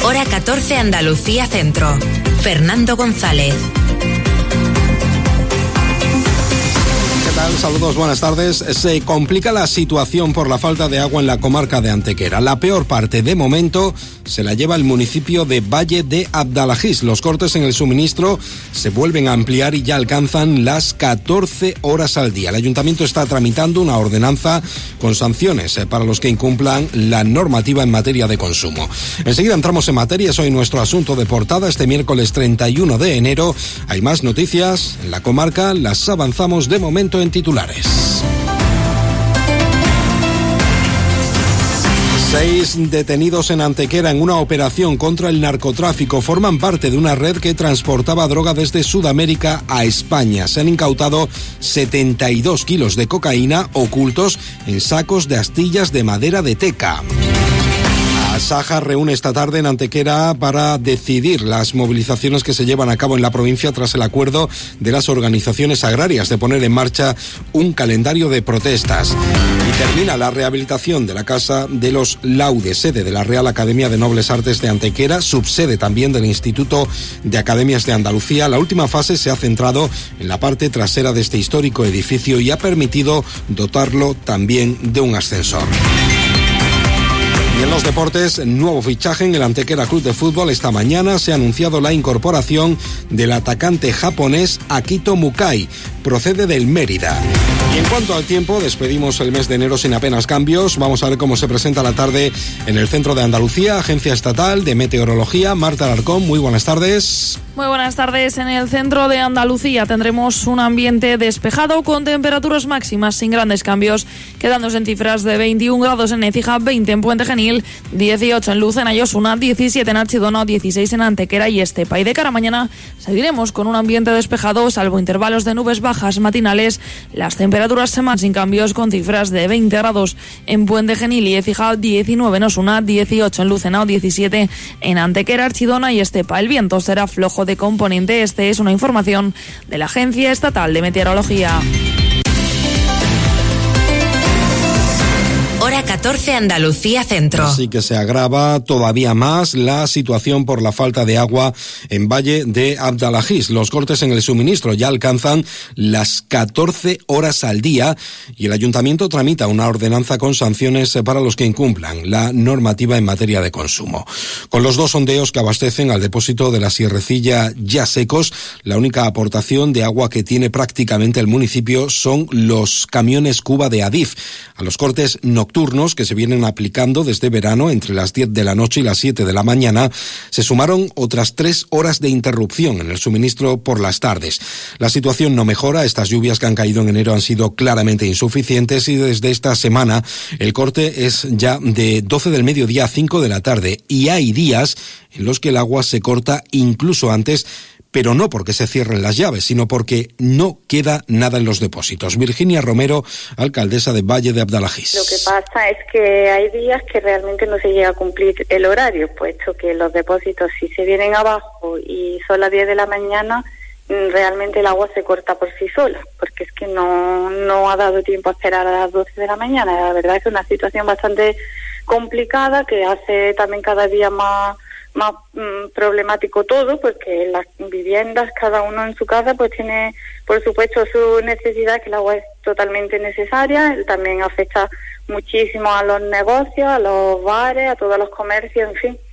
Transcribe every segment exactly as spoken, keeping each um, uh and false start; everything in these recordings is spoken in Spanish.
Hora catorce, Andalucía Centro. Fernando González. Saludos, buenas tardes. Se complica la situación por la falta de agua en la comarca de Antequera. La peor parte, de momento, se la lleva el municipio de Valle de Abdalajís. Los cortes en el suministro se vuelven a ampliar y ya alcanzan las catorce horas al día. El ayuntamiento está tramitando una ordenanza con sanciones para los que incumplan la normativa en materia de consumo. Enseguida entramos en materia. Es hoy nuestro asunto de portada. Este miércoles treinta y uno de enero hay más noticias en la comarca. Las avanzamos de momento en titulares. Seis detenidos en Antequera en una operación contra el narcotráfico forman parte de una red que transportaba droga desde Sudamérica a España. Se han incautado setenta y dos kilos de cocaína ocultos en sacos de astillas de madera de teca. Saja reúne esta tarde en Antequera para decidir las movilizaciones que se llevan a cabo en la provincia tras el acuerdo de las organizaciones agrarias de poner en marcha un calendario de protestas. Y termina la rehabilitación de la Casa de los Laudes, sede de la Real Academia de Nobles Artes de Antequera, subsede también del Instituto de Academias de Andalucía. La última fase se ha centrado en la parte trasera de este histórico edificio y ha permitido dotarlo también de un ascensor. Y en los deportes, nuevo fichaje en el Antequera Club de Fútbol. Esta mañana se ha anunciado la incorporación del atacante japonés Akito Mukai. Procede del Mérida. Y en cuanto al tiempo, despedimos el mes de enero sin apenas cambios. Vamos a ver cómo se presenta la tarde en el centro de Andalucía. Agencia Estatal de Meteorología, Marta Alarcón, muy buenas tardes. Muy buenas tardes. En el centro de Andalucía tendremos un ambiente despejado con temperaturas máximas sin grandes cambios, quedándose en cifras de veintiún grados en Écija, veinte en Puente Genil, dieciocho en Lucena y Osuna, diecisiete en Archidona, dieciséis en Antequera y Estepa. Y de cara a mañana seguiremos con un ambiente despejado, salvo intervalos de nubes bajas matinales. Las temperaturas se mantienen sin cambios, con cifras de veinte grados en Puente Genil y Écija, diecinueve en Osuna, dieciocho en Lucena, diecisiete en Antequera, Archidona y Estepa. El viento será flojo de componente este. Es una información de la Agencia Estatal de Meteorología. Hora catorce, Andalucía Centro. Así que se agrava todavía más la situación por la falta de agua en Valle de Abdalajís. Los cortes en el suministro ya alcanzan las catorce horas al día y el ayuntamiento tramita una ordenanza con sanciones para los que incumplan la normativa en materia de consumo. Con los dos sondeos que abastecen al depósito de la Sierrecilla ya secos, la única aportación de agua que tiene prácticamente el municipio son los camiones Cuba de Adif. A los cortes nocturnos que se vienen aplicando desde verano entre las diez de la noche y las siete de la mañana, se sumaron otras tres horas de interrupción en el suministro por las tardes. La situación no mejora. Estas lluvias que han caído en enero han sido claramente insuficientes y desde esta semana el corte es ya de doce del mediodía a cinco de la tarde y hay días en los que el agua se corta incluso antes, pero no porque se cierren las llaves, sino porque no queda nada en los depósitos. Virginia Romero, alcaldesa de Valle de Abdalajís. Lo que pasa es que hay días que realmente no se llega a cumplir el horario, puesto que los depósitos, si se vienen abajo y son las diez de la mañana, realmente el agua se corta por sí sola, porque es que no, no ha dado tiempo a esperar a las doce de la mañana. La verdad es que es una situación bastante complicada que hace también cada día más... más mmm, problemático todo, porque las viviendas, cada uno en su casa, pues tiene, por supuesto, su necesidad, que el agua es totalmente necesaria. También afecta muchísimo a los negocios, a los bares, a todos los comercios, en fin.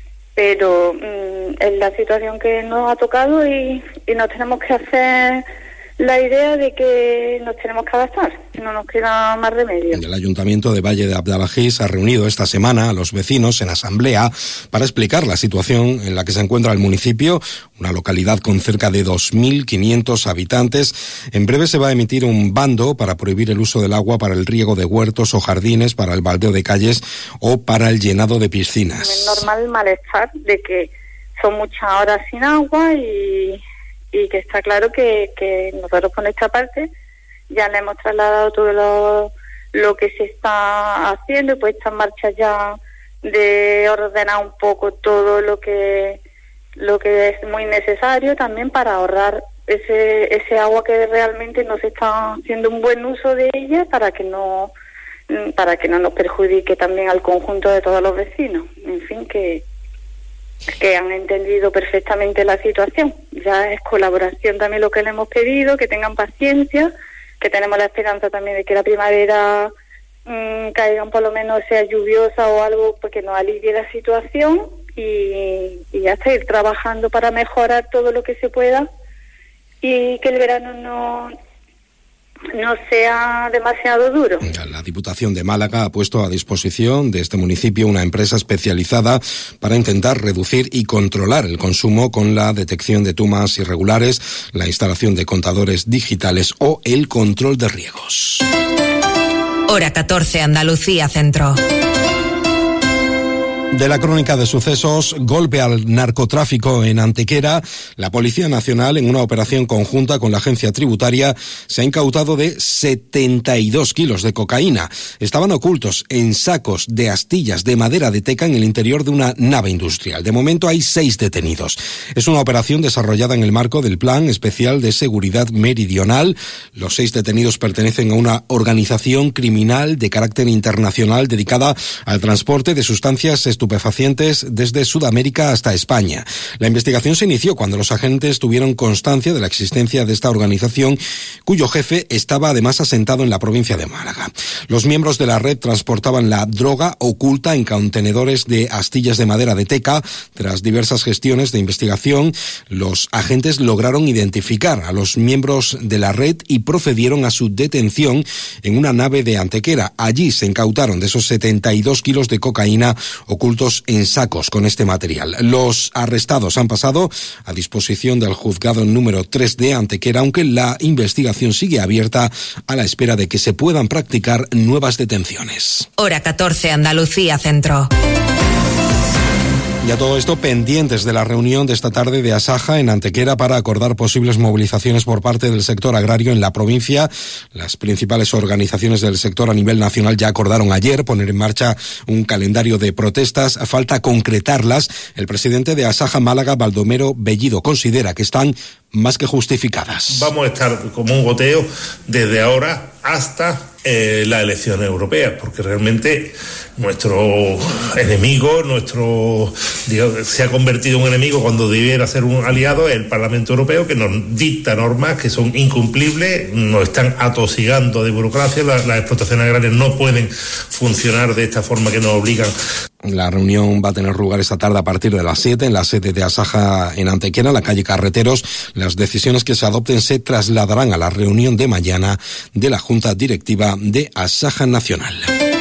Pero mmm, es la situación que nos ha tocado y, y nos tenemos que hacer la idea de que nos tenemos que adaptar, no nos queda más remedio. El Ayuntamiento de Valle de Abdalajís ha reunido esta semana a los vecinos en asamblea para explicar la situación en la que se encuentra el municipio, una localidad con cerca de dos mil quinientos habitantes. En breve se va a emitir un bando para prohibir el uso del agua para el riego de huertos o jardines, para el baldeo de calles o para el llenado de piscinas. Es normal el malestar de que son muchas horas sin agua y... y que está claro que, que nosotros por nuestra parte ya le hemos trasladado todo lo, lo que se está haciendo y puesta en marcha ya de ordenar un poco todo lo que lo que es muy necesario también para ahorrar ese ese agua que realmente no se está haciendo un buen uso de ella, para que no para que no nos perjudique también al conjunto de todos los vecinos. En fin, que que han entendido perfectamente la situación. Ya es colaboración también lo que le hemos pedido, que tengan paciencia, que tenemos la esperanza también de que la primavera mmm, caigan, por lo menos sea lluviosa o algo, porque nos alivie la situación y, y ya está, ir trabajando para mejorar todo lo que se pueda y que el verano no... no sea demasiado duro. La Diputación de Málaga ha puesto a disposición de este municipio una empresa especializada para intentar reducir y controlar el consumo con la detección de tumas irregulares, la instalación de contadores digitales o el control de riegos. Hora catorce, Andalucía Centro. De la crónica de sucesos, golpe al narcotráfico en Antequera. La Policía Nacional, en una operación conjunta con la agencia tributaria, se ha incautado de setenta y dos kilos de cocaína. Estaban ocultos en sacos de astillas de madera de teca en el interior de una nave industrial. De momento hay seis detenidos. Es una operación desarrollada en el marco del Plan Especial de Seguridad Meridional. Los seis detenidos pertenecen a una organización criminal de carácter internacional dedicada al transporte de sustancias estupefacientes estupefacientes desde Sudamérica hasta España. La investigación se inició cuando los agentes tuvieron constancia de la existencia de esta organización, cuyo jefe estaba además asentado en la provincia de Málaga. Los miembros de la red transportaban la droga oculta en contenedores de astillas de madera de teca. Tras diversas gestiones de investigación, los agentes lograron identificar a los miembros de la red y procedieron a su detención en una nave de Antequera. Allí se incautaron de esos setenta y dos kilos de cocaína ocultos en sacos con este material. Los arrestados han pasado a disposición del juzgado número tres de Antequera, aunque la investigación sigue abierta a la espera de que se puedan practicar nuevas detenciones. Hora catorce, Andalucía Centro. Y a todo esto, pendientes de la reunión de esta tarde de Asaja en Antequera para acordar posibles movilizaciones por parte del sector agrario en la provincia. Las principales organizaciones del sector a nivel nacional ya acordaron ayer poner en marcha un calendario de protestas. Falta concretarlas. El presidente de Asaja Málaga, Baldomero Bellido, considera que están más que justificadas. Vamos a estar como un goteo desde ahora hasta eh, las elecciones europeas, porque realmente nuestro enemigo, nuestro digamos, se ha convertido en un enemigo cuando debiera ser un aliado, es el Parlamento Europeo, que nos dicta normas que son incumplibles, nos están atosigando de burocracia, las, las explotaciones agrarias no pueden funcionar de esta forma que nos obligan. La reunión va a tener lugar esta tarde a partir de las siete en la sede de Asaja en Antequera, la calle Carreteros. Las decisiones que se adopten se trasladarán a la reunión de mañana de la Junta Directiva de Asaja Nacional.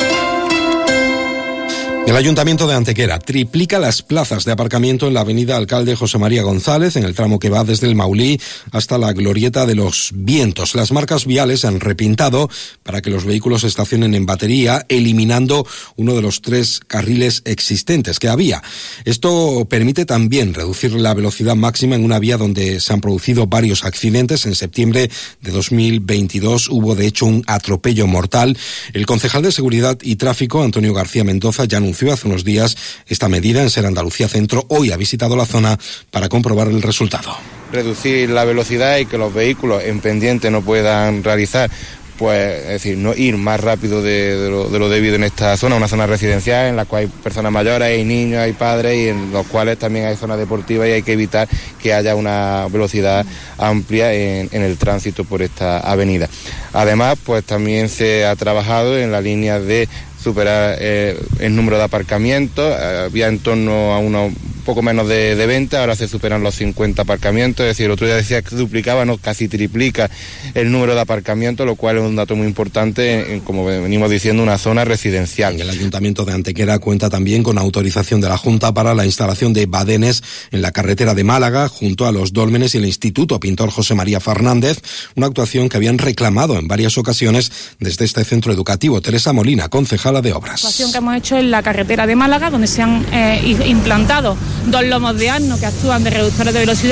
El Ayuntamiento de Antequera triplica las plazas de aparcamiento en la avenida Alcalde José María González, en el tramo que va desde el Maulí hasta la Glorieta de los Vientos. Las marcas viales se han repintado para que los vehículos estacionen en batería, eliminando uno de los tres carriles existentes que había. Esto permite también reducir la velocidad máxima en una vía donde se han producido varios accidentes. En septiembre de dos mil veintidós hubo de hecho un atropello mortal. El concejal de Seguridad y Tráfico, Antonio García Mendoza, ya anunció hace unos días esta medida en Ser Andalucía Centro. Hoy ha visitado la zona para comprobar el resultado. Reducir la velocidad y que los vehículos en pendiente no puedan realizar, pues, es decir, no ir más rápido de, de, lo, de lo debido en esta zona, una zona residencial en la cual hay personas mayores, hay niños, hay padres y en los cuales también hay zonas deportivas y hay que evitar que haya una velocidad amplia en, en el tránsito por esta avenida. Además, pues también se ha trabajado en la línea de superar eh, el número de aparcamientos, eh, había en torno a unos poco menos de, de veinte, ahora se superan los cincuenta aparcamientos, es decir, el otro día decía que duplicaba, no, casi triplica el número de aparcamientos, lo cual es un dato muy importante, en, como venimos diciendo, una zona residencial. El Ayuntamiento de Antequera cuenta también con autorización de la Junta para la instalación de badenes en la carretera de Málaga, junto a los dólmenes y el Instituto Pintor José María Fernández, una actuación que habían reclamado en varias ocasiones desde este centro educativo. Teresa Molina, concejala de Obras. La actuación que hemos hecho en la carretera de Málaga, donde se han eh, implantado dos lomos de asno que actúan de reductores de velocidad.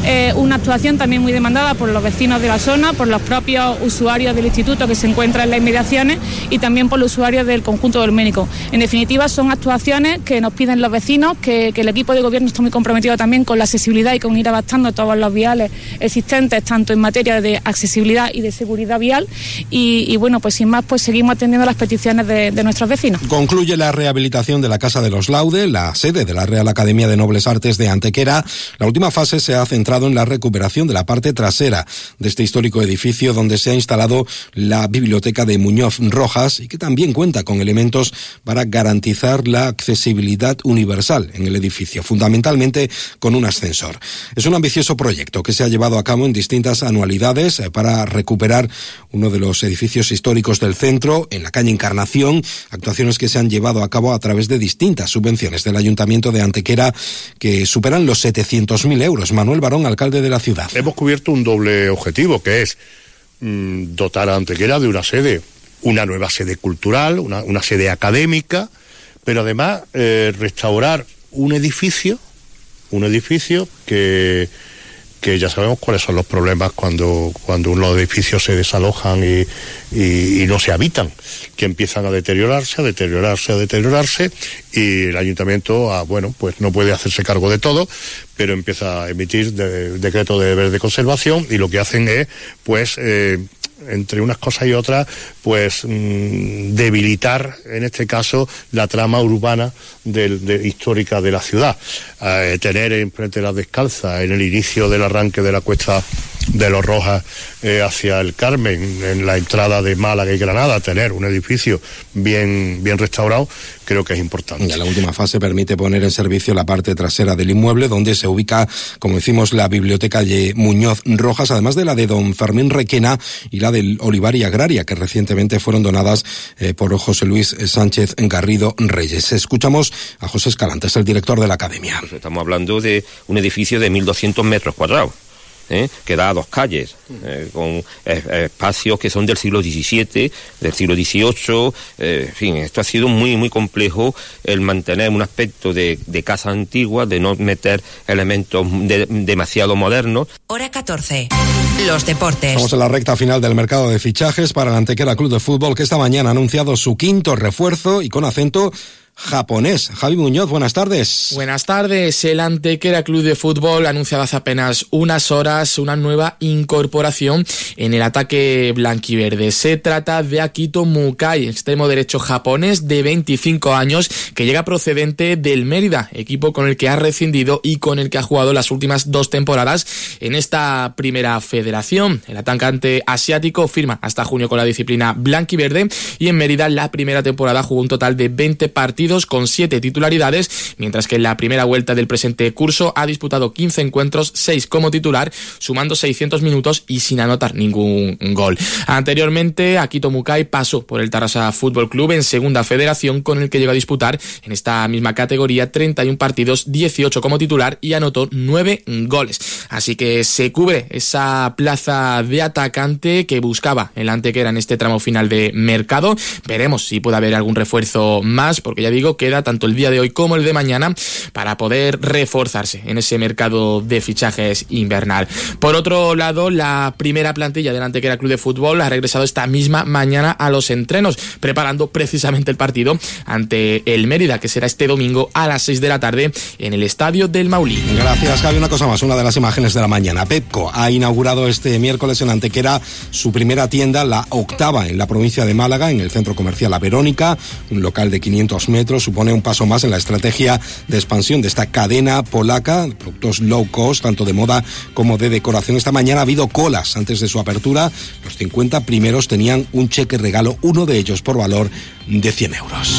eh, una actuación también muy demandada por los vecinos de la zona, por los propios usuarios del instituto que se encuentran en las inmediaciones y también por los usuarios del conjunto dolménico. En definitiva, son actuaciones que nos piden los vecinos, que, que el equipo de gobierno está muy comprometido también con la accesibilidad y con ir adaptando todos los viales existentes, tanto en materia de accesibilidad y de seguridad vial. Y, y bueno, pues sin más, pues seguimos atendiendo las peticiones de, de nuestros vecinos. Concluye la rehabilitación de la Casa de los Laude, la sede de la Real Academia de Nobles Artes de Antequera. La última fase se ha centrado en la recuperación de la parte trasera de este histórico edificio, donde se ha instalado la biblioteca de Muñoz Rojas y que también cuenta con elementos para garantizar la accesibilidad universal en el edificio, fundamentalmente con un ascensor. Es un ambicioso proyecto que se ha llevado a cabo en distintas anualidades para recuperar uno de los edificios históricos del centro, en la calle Encarnación, actuaciones que se han llevado a cabo a través de distintas subvenciones del Ayuntamiento de Antequera que superan los setecientos mil euros. Manuel Barón, alcalde de la ciudad. Hemos cubierto un doble objetivo, que es mmm, dotar a Antequera de una sede, una nueva sede cultural, una, una sede académica, pero además eh, restaurar un edificio, un edificio que, que ya sabemos cuáles son los problemas cuando, cuando unos edificios se desalojan y, y, y no se habitan, que empiezan a deteriorarse, a deteriorarse, a deteriorarse, y el ayuntamiento, ah, bueno, pues no puede hacerse cargo de todo, pero empieza a emitir de, decreto de deber de conservación, y lo que hacen es, pues, eh, entre unas cosas y otras, pues mmm, debilitar, en este caso, la trama urbana del, de, histórica de la ciudad. Eh, tener enfrente de las Descalzas, en el inicio del arranque de la cuesta de los Rojas eh, hacia el Carmen, en la entrada de Málaga y Granada, tener un edificio bien, bien restaurado, creo que es importante. Ya la última fase permite poner en servicio la parte trasera del inmueble, donde se ubica, como decimos, la biblioteca de Muñoz Rojas, además de la de don Fermín Requena y la del Olivar y Agraria, que recientemente fueron donadas eh, por José Luis Sánchez Garrido Reyes. Escuchamos a José Escalante, es el director de la Academia. Pues estamos hablando de un edificio de mil doscientos metros cuadrados. ¿Eh? Que da a dos calles, eh, con eh, espacios que son del siglo diecisiete, del siglo dieciocho, eh, en fin, esto ha sido muy, muy complejo el mantener un aspecto de, de casa antigua, de no meter elementos de, demasiado modernos. Hora catorce. Los deportes. Estamos en la recta final del mercado de fichajes para el Antequera Club de Fútbol, que esta mañana ha anunciado su quinto refuerzo y con acento japonés. Javi Muñoz, buenas tardes. Buenas tardes. El Antequera Club de Fútbol ha anunciado hace apenas unas horas una nueva incorporación en el ataque blanquiverde. Se trata de Akito Mukai, extremo derecho japonés de veinticinco años, que llega procedente del Mérida, equipo con el que ha rescindido y con el que ha jugado las últimas dos temporadas en esta primera federación. El atacante asiático firma hasta junio con la disciplina blanquiverde y en Mérida la primera temporada jugó un total de veinte partidos con siete titularidades, mientras que en la primera vuelta del presente curso ha disputado quince encuentros, seis como titular, sumando seiscientos minutos y sin anotar ningún gol. Anteriormente, Akito Mukai pasó por el Tarrasa Fútbol Club en segunda federación, con el que llegó a disputar en esta misma categoría treinta y uno partidos, dieciocho como titular y anotó nueve goles. Así que se cubre esa plaza de atacante que buscaba el Antequera en este tramo final de mercado. Veremos si puede haber algún refuerzo más, porque ya digo, queda tanto el día de hoy como el de mañana para poder reforzarse en ese mercado de fichajes invernal. Por otro lado, la primera plantilla del Antequera Club de Fútbol ha regresado esta misma mañana a los entrenos, preparando precisamente el partido ante el Mérida, que será este domingo a las seis de la tarde en el Estadio del Maulí. Gracias, Javi. Una cosa más, una de las imágenes de la mañana. Pepco ha inaugurado este miércoles en Antequera su primera tienda, la octava en la provincia de Málaga, en el centro comercial La Verónica, un local de quinientos metros. Supone un paso más en la estrategia de expansión de esta cadena polaca, productos low cost, tanto de moda como de decoración. Esta mañana ha habido colas antes de su apertura. Los cincuenta primeros tenían un cheque regalo, uno de ellos por valor de cien euros.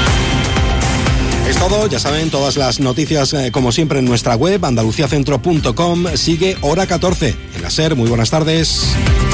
Es todo, ya saben, todas las noticias eh, como siempre en nuestra web, andaluciacentro punto com. Sigue Hora catorce en la SER. Muy buenas tardes.